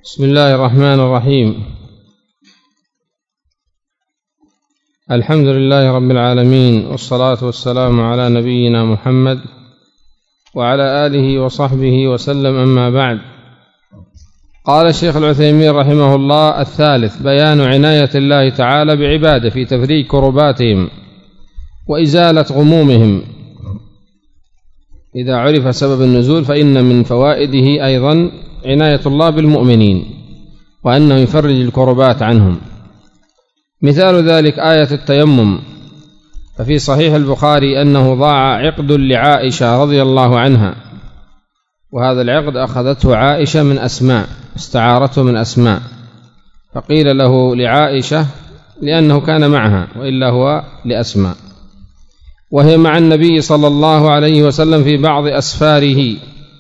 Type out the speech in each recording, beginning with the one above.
بسم الله الرحمن الرحيم. الحمد لله رب العالمين، والصلاة والسلام على نبينا محمد وعلى آله وصحبه وسلم، أما بعد. قال الشيخ العثيمين رحمه الله: الثالث بيان عناية الله تعالى بعباده في تفريج كرباتهم وإزالة غمومهم. إذا عرف سبب النزول فإن من فوائده أيضا عناية الله بالمؤمنين وأنه يفرج الكربات عنهم. مثال ذلك آية التيمم، ففي صحيح البخاري أنه ضاع عقد لعائشة رضي الله عنها، وهذا العقد أخذته عائشة من أسماء، استعارته من أسماء، فقيل له لعائشة لأنه كان معها، وإلا هو لأسماء، وهي مع النبي صلى الله عليه وسلم في بعض أسفاره،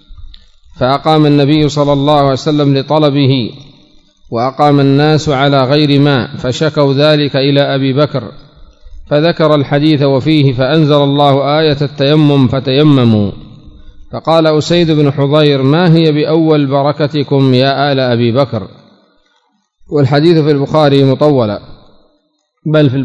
فأقام النبي صلى الله عليه وسلم لطلبه، وأقام الناس على غير ماء، فشكوا ذلك إلى أبي بكر، فذكر الحديث وفيه، فأنزل الله آية التيمم فتيمموا. فقال أسيد بن حضير: ما هي بأول بركتكم يا آل أبي بكر؟ والحديث في البخاري مطولة، بل في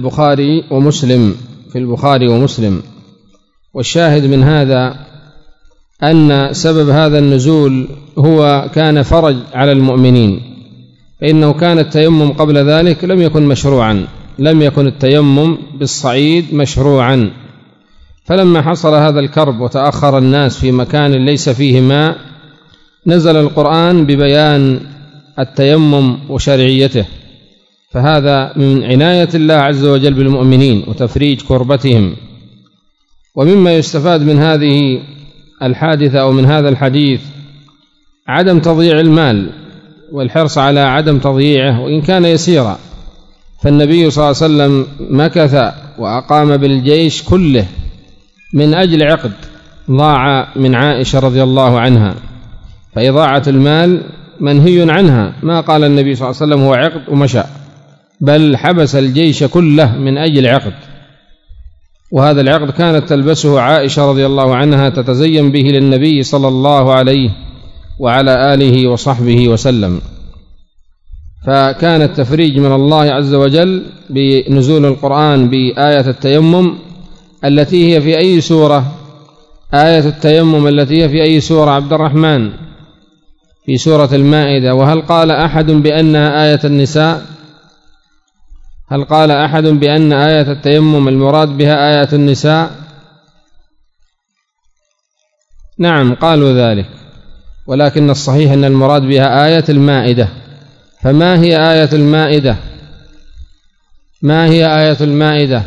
البخاري ومسلم. والشاهد من هذا أن سبب هذا النزول هو كان فرج على المؤمنين، فإنه كان التيمم قبل ذلك لم يكن مشروعا، لم يكن التيمم بالصعيد مشروعا، فلما حصل هذا الكرب وتأخر الناس في مكان ليس فيه ماء، نزل القرآن ببيان التيمم وشرعيته، فهذا من عناية الله عز وجل بالمؤمنين وتفريج كربتهم. ومما يستفاد من هذه الحادثة أو من هذا الحديث عدم تضييع المال والحرص على عدم تضييعه وإن كان يسيرا، فالنبي صلى الله عليه وسلم مكث وأقام بالجيش كله من أجل عقد ضاع من عائشة رضي الله عنها، فإضاعة المال منهي عنها، ما قال النبي صلى الله عليه وسلم هو عقد ومشى، بل حبس الجيش كله من أجل عقد، وهذا العقد كانت تلبسه عائشة رضي الله عنها تتزين به للنبي صلى الله عليه وعلى آله وصحبه وسلم. فكان التفريج من الله عز وجل بنزول القرآن بآية التيمم التي هي في أي سورة؟ آية التيمم التي هي في أي سورة عبد الرحمن؟ في سورة المائدة. وهل قال أحد بأنها آية النساء؟ هل قال أحد بأن آية التيمم المراد بها آية النساء؟ نعم قالوا ذلك، ولكن الصحيح أن المراد بها آية المائدة. فما هي آية المائدة؟ ما هي آية المائدة؟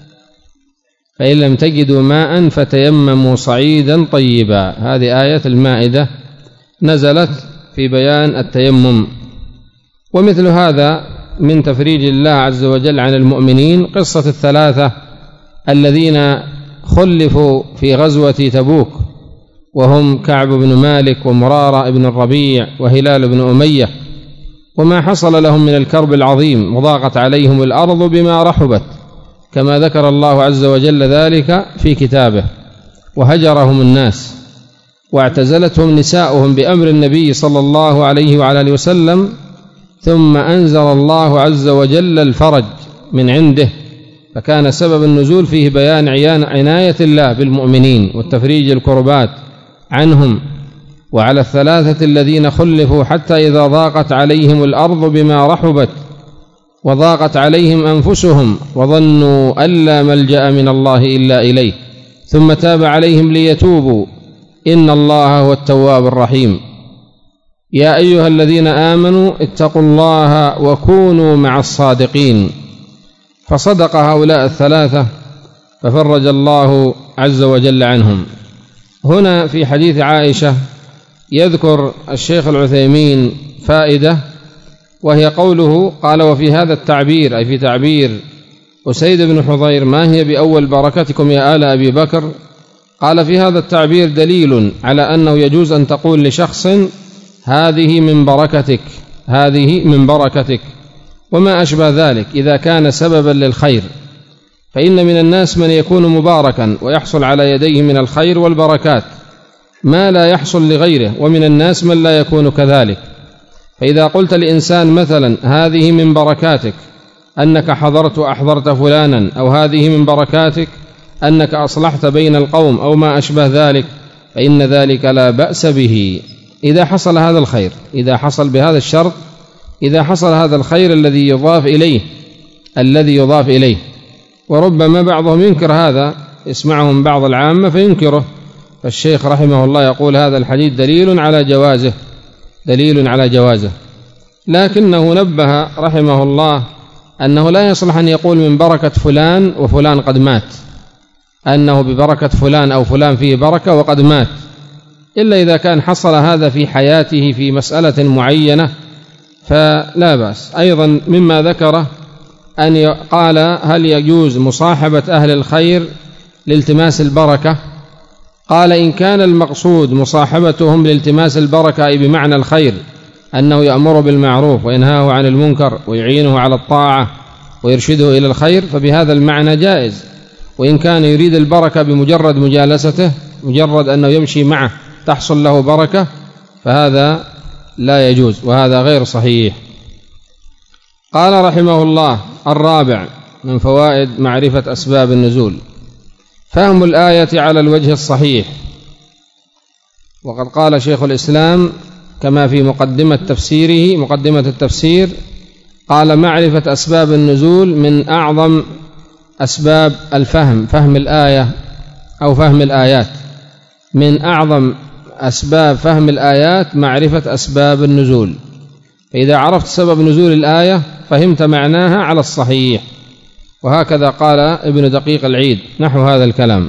فإن لم تجدوا ماء فتيمموا صعيدا طيبا، هذه آية المائدة نزلت في بيان التيمم. ومثل هذا من تفريج الله عز وجل عن المؤمنين قصة الثلاثة الذين خلفوا في غزوة تبوك، وهم كعب بن مالك ومرارة بن الربيع وهلال بن أمية، وما حصل لهم من الكرب العظيم، وضاقت عليهم الأرض بما رحبت، كما ذكر الله عز وجل ذلك في كتابه، وهجرهم الناس واعتزلتهم نساؤهم بأمر النبي صلى الله عليه وعلى آله وسلم، ثم أنزل الله عز وجل الفرج من عنده، فكان سبب النزول فيه بيان عناية الله بالمؤمنين والتفريج الكربات عنهم وعلى الثلاثة الذين خلفوا حتى إذا ضاقت عليهم الأرض بما رحبت وضاقت عليهم أنفسهم وظنوا أن لا ملجأ من الله إلا إليه ثم تاب عليهم ليتوبوا إن الله هو التواب الرحيم. يا أيها الذين آمنوا اتقوا الله وكونوا مع الصادقين، فصدق هؤلاء الثلاثة ففرج الله عز وجل عنهم. هنا في حديث عائشة يذكر الشيخ العثيمين فائدة، وهي قوله قال: وفي هذا التعبير، أي في تعبير أسيد بن حضير: ما هي بأول بركتكم يا آل أبي بكر؟ قال: في هذا التعبير دليل على أنه يجوز أن تقول لشخص: هذه من بركتك، هذه من بركتك، وما أشبه ذلك، إذا كان سببا للخير، فإن من الناس من يكون مباركا ويحصل على يديه من الخير والبركات ما لا يحصل لغيره، ومن الناس من لا يكون كذلك، فإذا قلت لإنسان مثلا هذه من بركاتك أنك حضرت وأحضرت فلانا، أو هذه من بركاتك أنك أصلحت بين القوم، أو ما أشبه ذلك، فإن ذلك لا بأس به إذا حصل هذا الخير، إذا حصل بهذا الشرط، إذا حصل هذا الخير الذي يضاف إليه. وربما بعضهم ينكر هذا، يسمعه من بعض العامة فينكره، فالشيخ رحمه الله يقول هذا الحديث دليل على جوازه، لكنه نبه رحمه الله أنه لا يصلح أن يقول من بركة فلان وفلان قد مات، أنه ببركة فلان أو فلان فيه بركة وقد مات، إلا إذا كان حصل هذا في حياته في مسألة معينة فلا بأس. أيضا مما ذكره أن قال هل يجوز مصاحبة أهل الخير لالتماس البركة؟ قال إن كان المقصود مصاحبتهم لالتماس البركة أي بمعنى الخير، أنه يأمر بالمعروف وينهاه عن المنكر ويعينه على الطاعة ويرشده إلى الخير، فبهذا المعنى جائز. وإن كان يريد البركة بمجرد مجالسته، مجرد أنه يمشي معه تحصل له بركة، فهذا لا يجوز، وهذا غير صحيح. قال رحمه الله: الرابع من فوائد معرفة أسباب النزول فهم الآية على الوجه الصحيح. وقد قال شيخ الإسلام كما في مقدمة التفسير قال: معرفة أسباب النزول من أعظم أسباب الفهم، فهم الآية أو فهم الآيات، من أعظم أسباب فهم الآيات معرفة أسباب النزول. فإذا عرفت سبب نزول الآية فهمت معناها على الصحيح. وهكذا قال ابن دقيق العيد نحو هذا الكلام.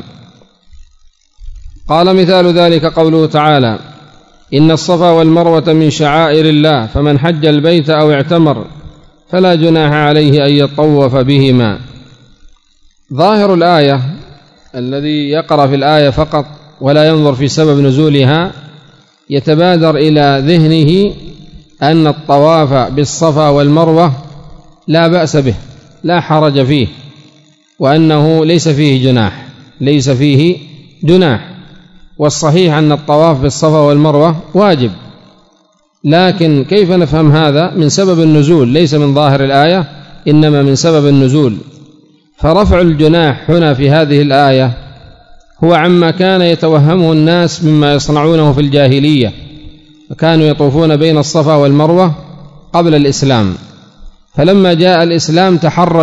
قال: مثال ذلك قوله تعالى: إن الصفا والمروة من شعائر الله فمن حج البيت أو اعتمر فلا جناح عليه أن يطوف بهما. ظاهر الآية الذي يقرأ في الآية فقط ولا ينظر في سبب نزولها يتبادر إلى ذهنه أن الطواف بالصفا والمروة لا بأس به، لا حرج فيه، وأنه ليس فيه جناح. والصحيح أن الطواف بالصفا والمروة واجب، لكن كيف نفهم هذا؟ من سبب النزول، ليس من ظاهر الآية، إنما من سبب النزول. فرفع الجناح هنا في هذه الآية هو عما كان يتوهمه الناس مما يصنعونه في الجاهلية، فكانوا يطوفون بين الصفا والمروة قبل الإسلام، فلما جاء الإسلام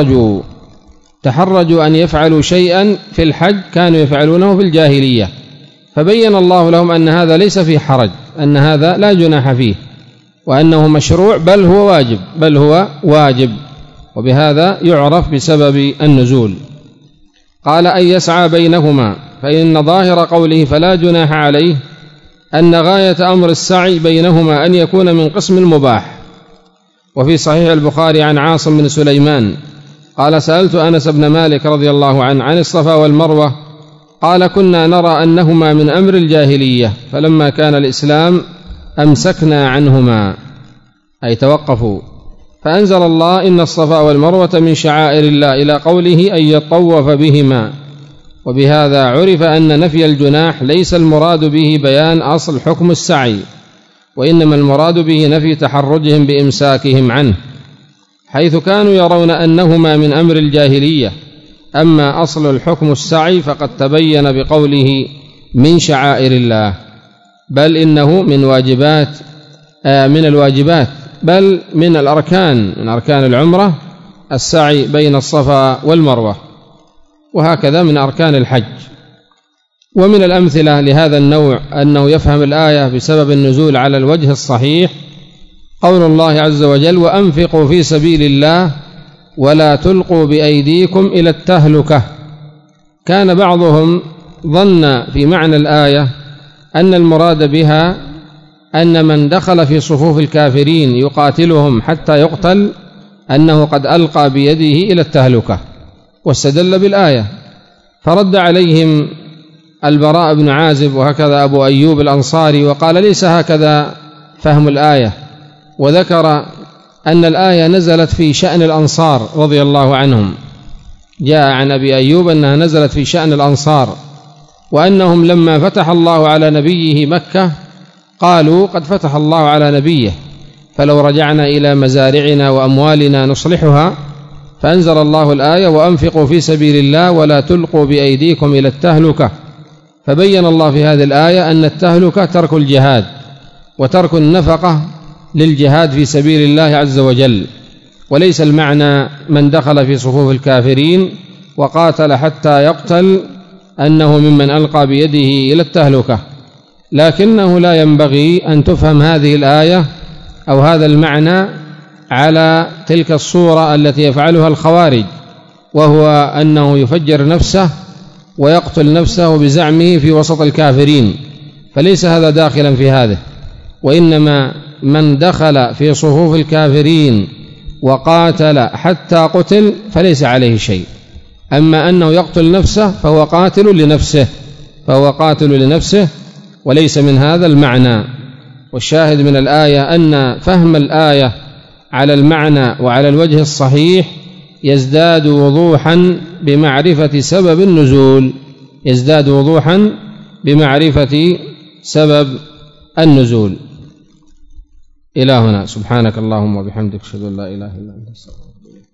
تحرجوا أن يفعلوا شيئا في الحج كانوا يفعلونه في الجاهلية، فبين الله لهم أن هذا ليس فيه حرج، أن هذا لا جناح فيه، وأنه مشروع بل هو واجب، وبهذا يعرف بسبب النزول. قال: أن يسعى بينهما، فإن ظاهر قوله فلا جناح عليه أن غاية أمر السعي بينهما أن يكون من قسم المباح. وفي صحيح البخاري عن عاصم بن سليمان قال: سألت أنس بن مالك رضي الله عنه عن الصفا والمروة، قال: كنا نرى أنهما من أمر الجاهلية، فلما كان الإسلام أمسكنا عنهما، أي توقفوا، فأنزل الله: إن الصفا والمروة من شعائر الله، إلى قوله أن يطوف بهما. وبهذا عرف أن نفي الجناح ليس المراد به بيان أصل حكم السعي، وإنما المراد به نفي تحرجهم بإمساكهم عنه، حيث كانوا يرون أنهما من أمر الجاهلية. أما أصل الحكم السعي فقد تبين بقوله من شعائر الله، بل إنه من الواجبات بل من الأركان، من أركان العمرة السعي بين الصفا والمروة، وهكذا من أركان الحج. ومن الأمثلة لهذا النوع أنه يفهم الآية بسبب النزول على الوجه الصحيح قول الله عز وجل: وأنفقوا في سبيل الله ولا تلقوا بأيديكم إلى التهلكة. كان بعضهم ظن في معنى الآية أن المراد بها أن من دخل في صفوف الكافرين يقاتلهم حتى يقتل أنه قد ألقى بيده إلى التهلكة، واستدل بالآية. فرد عليهم البراء بن عازب وهكذا أبو أيوب الأنصاري وقال: ليس هكذا فهم الآية، وذكر أن الآية نزلت في شأن الأنصار رضي الله عنهم. جاء عن أبي أيوب أنها نزلت في شأن الأنصار، وأنهم لما فتح الله على نبيه مكة قالوا: قد فتح الله على نبيه، فلو رجعنا إلى مزارعنا وأموالنا نصلحها، فأنزل الله الآية وأنفقوا في سبيل الله ولا تلقوا بأيديكم إلى التهلكة. فبين الله في هذه الآية أن التهلكة ترك الجهاد وترك النفقة للجهاد في سبيل الله عز وجل، وليس المعنى من دخل في صفوف الكافرين وقاتل حتى يقتل أنه ممن ألقى بيده إلى التهلكة، لكنه لا ينبغي أن تفهم هذه الآية أو هذا المعنى على تلك الصورة التي يفعلها الخوارج، وهو أنه يفجر نفسه ويقتل نفسه بزعمه في وسط الكافرين، فليس هذا داخلا في هذا، وإنما من دخل في صفوف الكافرين وقاتل حتى قتل فليس عليه شيء. أما أنه يقتل نفسه فهو قاتل لنفسه وليس من هذا المعنى. والشاهد من الآية أن فهم الآية على المعنى وعلى الوجه الصحيح يزداد وضوحا بمعرفة سبب النزول. إلى هنا، سبحانك اللهم وبحمدك، أشهد أن لا إله إلا أنت، أستغفرك.